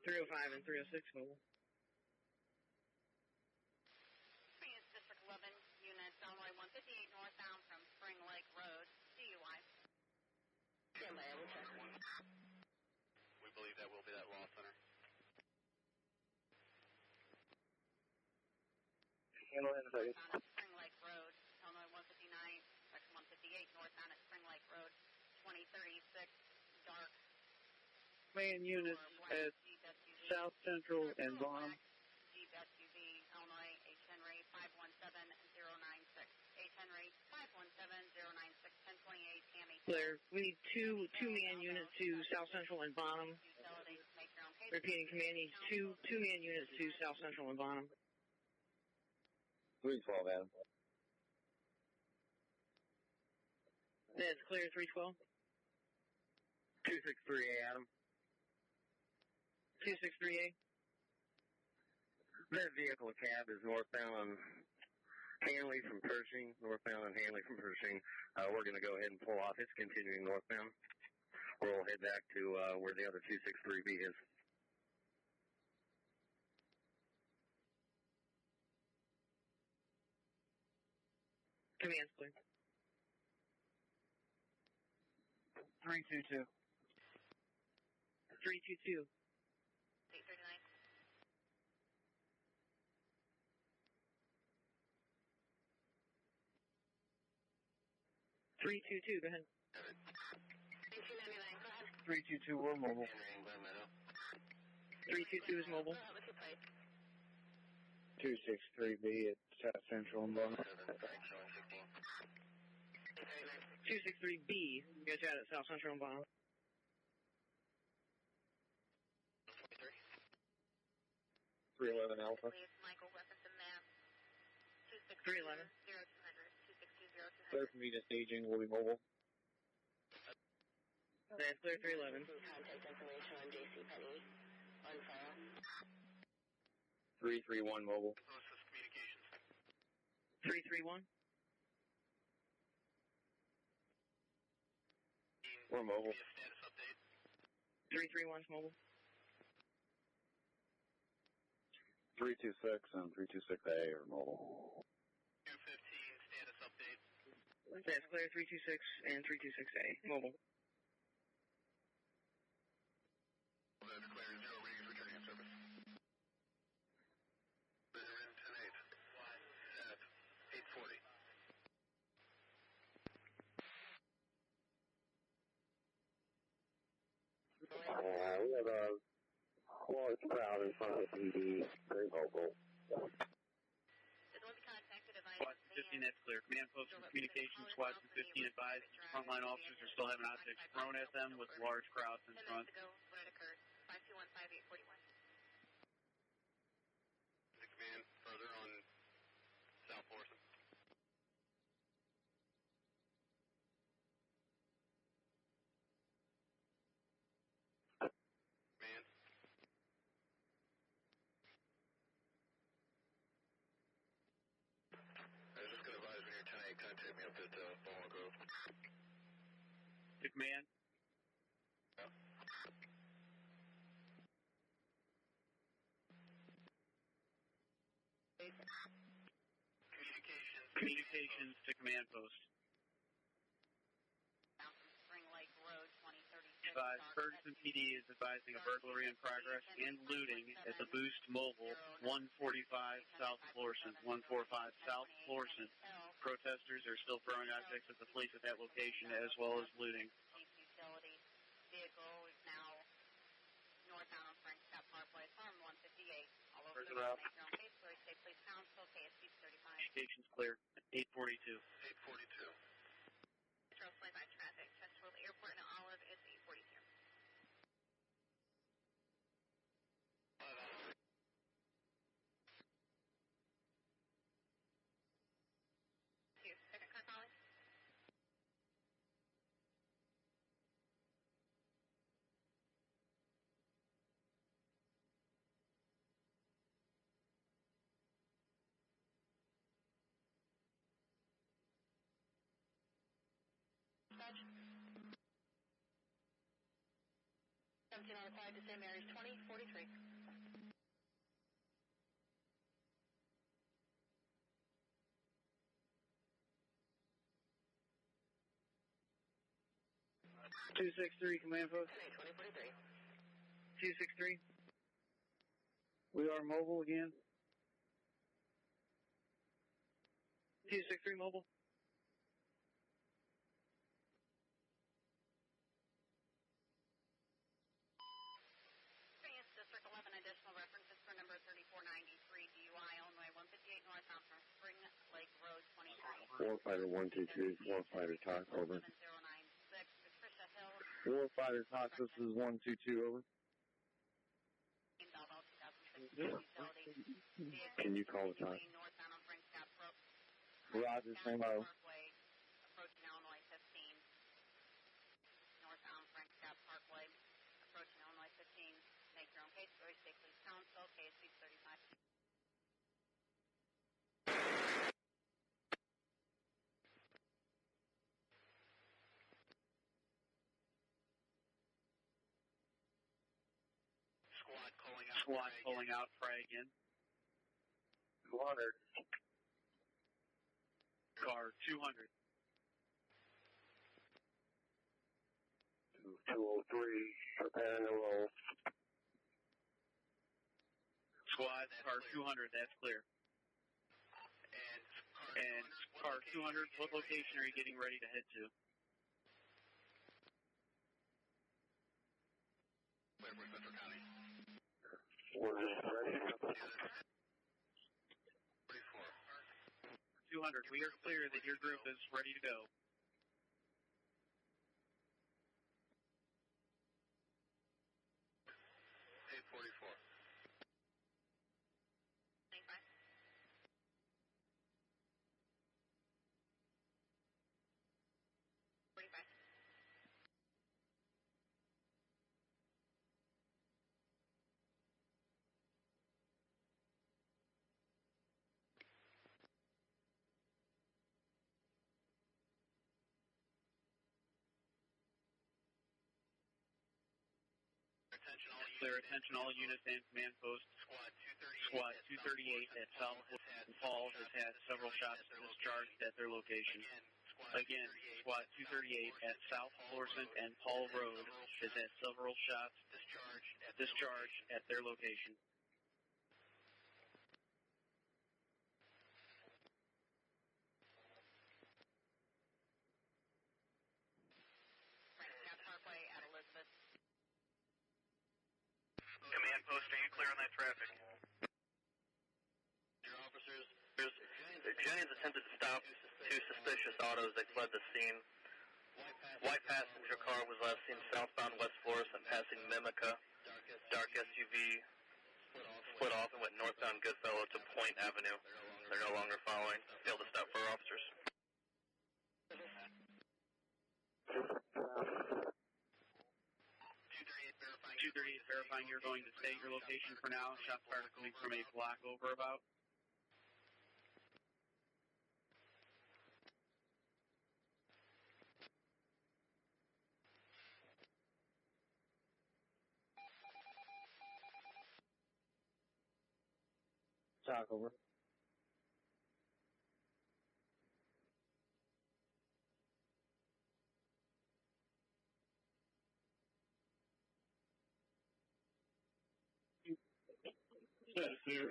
305 and 306 mobile. District 11, units Illinois 158 northbound from Spring Lake Road, DUI. We believe that will be that law center. Northbound at Spring Lake Road, Illinois 159, section 158, northbound at Spring Lake Road, 2036, dark. Man units at South Central and Vaughn. Jeep SUV, Illinois, H. Henry 517096. H. Henry 517096, 1028, Tammy. Clear. We need two-man units to South Central and Bonham. Repeating command needs two-man units to South Central and Bonham. 312, Adam. That's clear, 312. 263A, Adam. 263A. That vehicle cab is northbound on Hanley from Pershing, northbound on Hanley from Pershing. We're going to go ahead and pull off. It's continuing northbound. We'll head back to where the other 263B is. Command's clear. 322. 322. 839. Three two two. Go ahead. 3299. Go ahead. 322. We're mobile. 322 is mobile. 263B at South Central and Bonham. 263B. You guys had it at South Central and Bonham. 311 Alpha. Please, Michael, reference and map. 311. 0200. 2620200. Clear from Venus staging. We'll be mobile. That's clear, 311. Contact information on J.C. Penney on file. 331 mobile. Closest communications. 331. We're mobile. Status update. 331's mobile. 326 and 326A are mobile. 215 status update. That's clear, 326 and 326A. Mobile. That's clear. Zero readings returning in service. They're in 10-8. At 840. We have a large crowd in front of the PD. Very vocal. Squad 15, that's clear. Command post and communications, squad 15 advised. Frontline officers are still having objects thrown at them with large crowds in front. 5215841. The command further on South Florissant. Command. I was just going to advise when you're 10-8, contact me up at Bowling Grove. To command. Yeah. Communications to command post. Spring Lake Road, 2036. Advised, Ferguson PD is advising a burglary in progress and looting at the Boost Mobile, 145 South Florissant. 145 South Florissant. Protesters are still throwing objects at the police at that location, as well as looting. Utility vehicle is now northbound on Frank Scott Parkway, Farm 158. All over the road, make your own case, where you say please counsel, KSC 35. Communications clear. 842. 842. Metro 25 traffic, Chesterfield Airport and Olive is 842. Second car calling. 1505 to St. Mary's 2043. Two 263 command post. 2043. 263. We are mobile again. 263 mobile. District 11 additional references for number 3493 DUI Illinois 158 northbound from Spring Lake Road 23. Warfighter 122, Warfighter talk, over. 7096 Patricia Hill. Warfighter talk, this is 122, over. Belleville 2006 utility. Can you call the talk? Northbound on Frank Scott Roger, same O. Parkway, approaching Illinois 15. Northbound Frank Scott Parkway, approaching Illinois 15. Make your own case, Roy State Police Council, KSC 35. Squad pulling out, try again. 200. Car 200. 203, preparing to roll. Squad, car 200, that's clear. And car 200, what location are you getting ready to head to? Central County. We're ready. 200, we are clear that your group is ready to go. Clear attention all units and command posts. Squad 238 at South Paul has had several shots discharged at their location. Again, Squad 238 at South Florissant and Paul Road has had several shots discharged at their location. Parkway at Elizabeth. Command post, are you clear on that traffic? Your officers, Jennings attempted to stop two suspicious autos that fled the scene. White passenger car was last seen southbound West Florissant passing Mimica. Dark SUV split off and went northbound Goodfellow to Point Avenue. They're no longer following. Failed to stop for our officers. 238 verifying you're going to stay at your location for now. Shots fired coming from a block over about. Talk, over. Clear.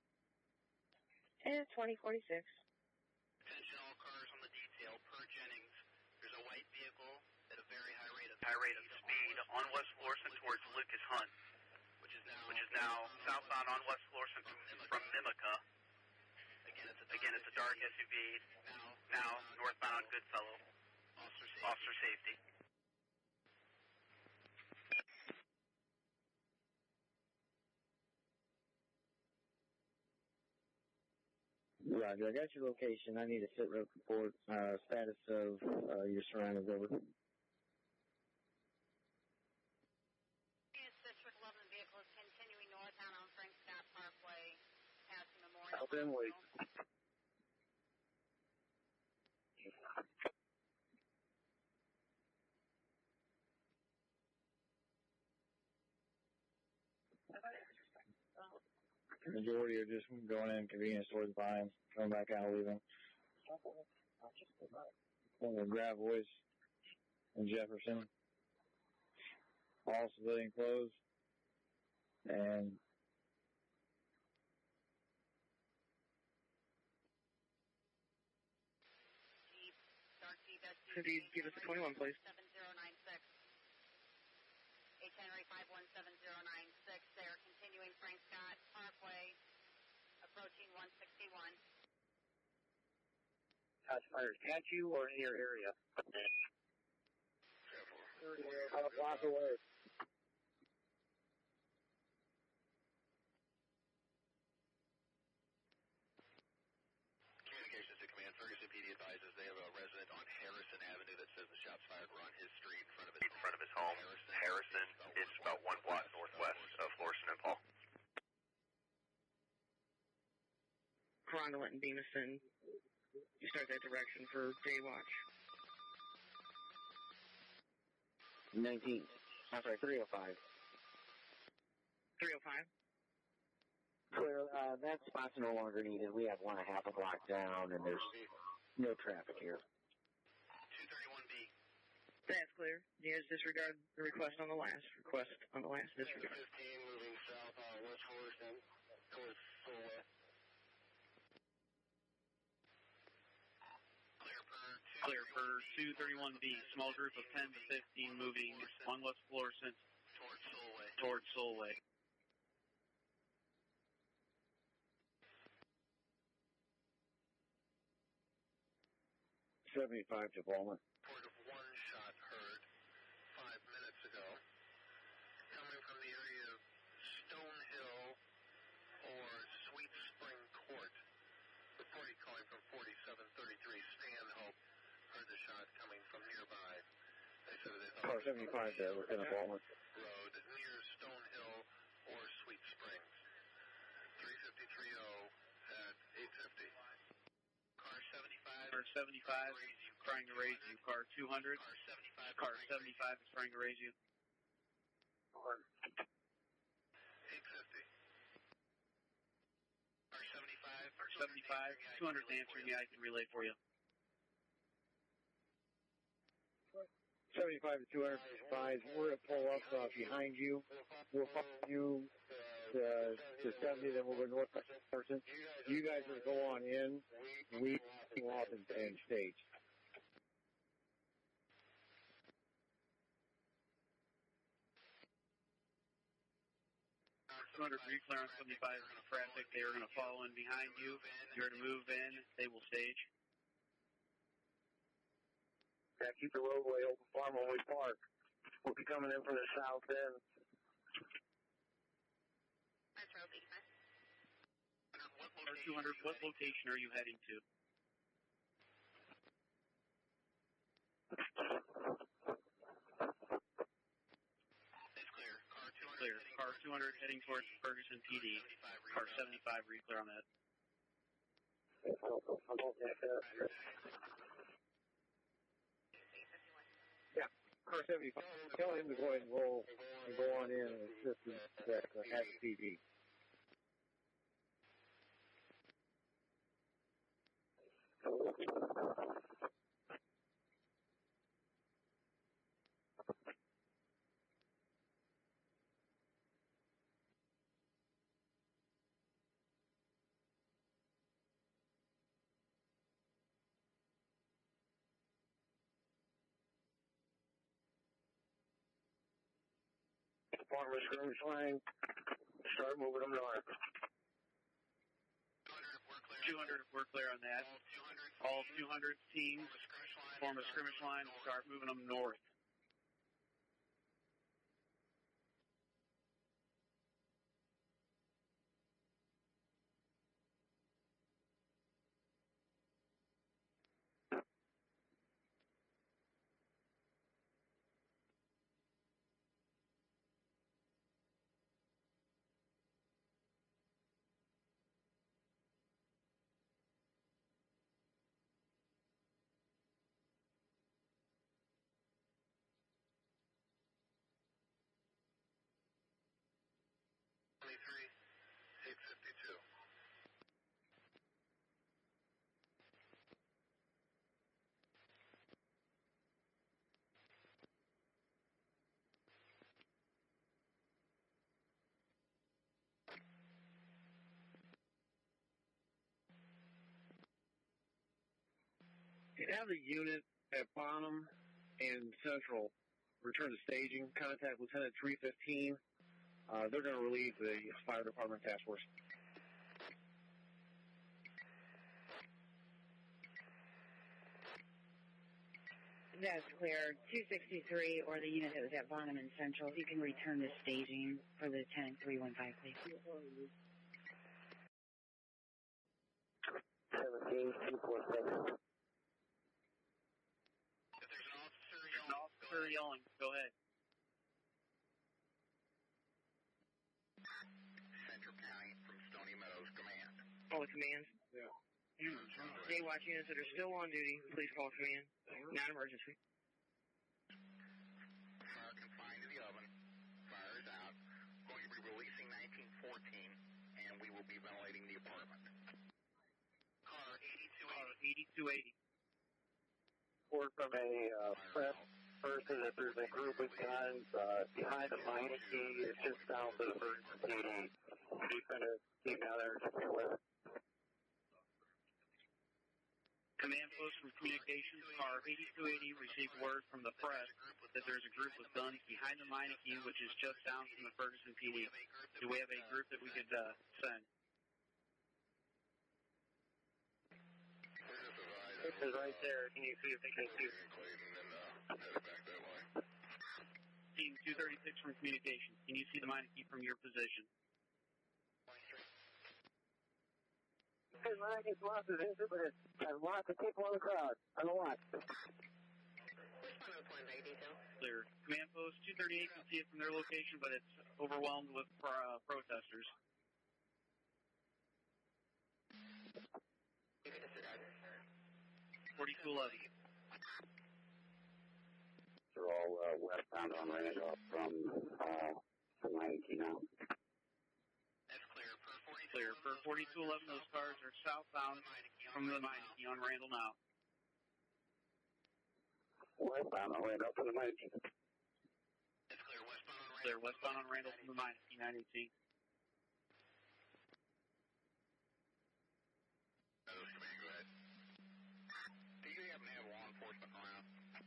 And 2046. Attention all cars on the detail. Per Jennings, there's a white vehicle at a very high rate of speed on West Florissant towards Lucas Hunt, which is now southbound on West Florissant from Mimica. Again, it's a dark SUV. Now northbound on Goodfellow. Officer safety. Roger, I got your location. I need a sit rep report, status of your surroundings, over. District 11 vehicle is continuing northbound on Frank Scott Parkway, passing Memorial. I'll then wait. The majority are just going in convenience stores buying, coming back out leaving. Over Gravois and Jefferson. All civilian clothes. And Could you give us a 21, please? 7096. H. Henry 517096. They are continuing Frank Scott Parkway, approaching 161. Shots fired at you or in your area? About a block away. Communications to Command. Ferguson PD advises they have a resident on Harrison Avenue that says the shots fired were on his street in front of his home. Harrison is about 1 block northwest of Florissant and Paul. Rondelet and Bemiston. You start that direction for day watch. 19. I'm sorry, 305. 305. Clear, that spot's no longer needed. We have 1.5 block down, and there's no traffic here. 231B. That's clear. You guys disregard the request on the last. Disregard. 15 moving south on West Florissant towards Solway. Clear for 231B. Small group of 10 to 15 moving on West Florissant towards Solway. .75 to Bowman. Report of one shot heard 5 minutes ago. Coming from the area of Stonehill or Sweet Spring Court. Reporting calling from 4733 Stanhope. Heard the shot coming from nearby. They said they thought Car 75 there, Lieutenant Bowman. Road near Stonehill or Sweet Springs. 353.0 at 850. Car 75 trying to raise you. Car 200. Car 75 is trying to raise you. 850. Car 75. 200 is answering me. I can relay for you. 75 to 205. We're going to pull up behind you. We'll follow you to 70, then we'll go north person. You guys are go on in. We go off and stage. Car 200 reclear on 75 is in traffic. They are going to follow in behind you. You're going to move in. They will stage. Yeah, keep the roadway open for them when we park. We'll be coming in from the south end. Car 200, what location are you heading to? Clear. Car 200 heading towards Ferguson PD. Car 75 reclear on that. Yeah, car 75. Tell him to go ahead and roll and go on in and assist at the PD. Farmer skirmish line. Start moving them north. 200, we're clear on that. All 200 teams form a skirmish line and start moving them north. have the unit at Bonham and Central return to staging. Contact Lieutenant 315. They're going to relieve the fire department task force. That's clear. 263 or the unit that was at Bonham and Central. If you can return to staging for Lieutenant 315, please. 17-246. If there's an officer yelling, go ahead. Central County from Stony Meadows Command. Call the command. Yeah. Day watch units that are still on duty, please call command. Non-emergency. Fire confined to the oven. Fire is out. Going to be releasing 1914, and we will be ventilating the apartment. Car 8280. 8280. Report from a press person that there's a group of guns behind the Meineke. It's just south of the Ferguson PD. He's going to keep down there and stay with it. Command post from communications, car 8280 received word from the press that there's a group with guns behind the Meineke, which is just down from the Ferguson PD. Do we have a group that we could send? This is right there. Can you see if they can shoot? Team 236 from communications. Can you see the Meineke from your position? There's lots of it, but it's lots of people in the crowd. I don't want. Clear. Command post 238 can see it from their location, but it's overwhelmed with protesters. $42.11. They're all westbound on Randolph from 90 now. That's clear. Clear. For 4211, those cars are southbound from the Meineke on Randall now. Westbound on Randolph from the Meineke. That's clear. Clear. Westbound on Randall from the Meineke 918. Command, go ahead. Do you happen to have law enforcement around?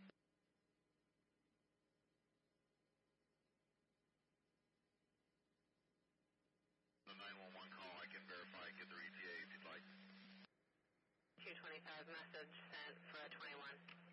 The 911 call, I can verify, get their ETA if you'd like. 225 message sent for 21.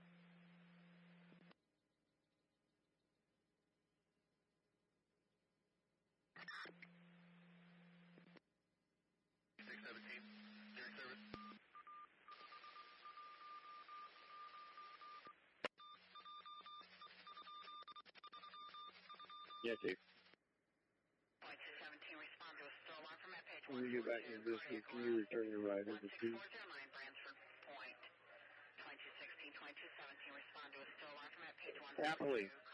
Yes, Chief. Point 217, respond to a still alarm from that page. When you get back into this, can you return your ride over to 409 Bransford Point. 2216, 2217, respond to a still alarm from that page 1. Happily.